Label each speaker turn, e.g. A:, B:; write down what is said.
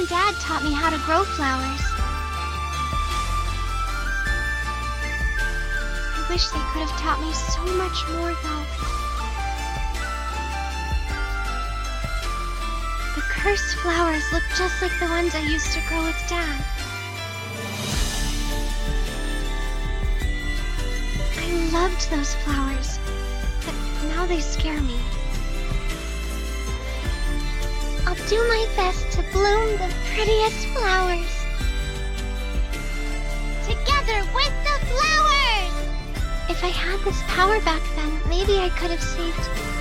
A: Dad taught me how to grow flowers. I wish they could have taught me so much more, though. The cursed flowers look just like the ones I used to grow with Dad. I loved those flowers, but now they scare me. I'll do my best to bloom the prettiest flowers. Together with the flowers! If I had this power back then, maybe I could have saved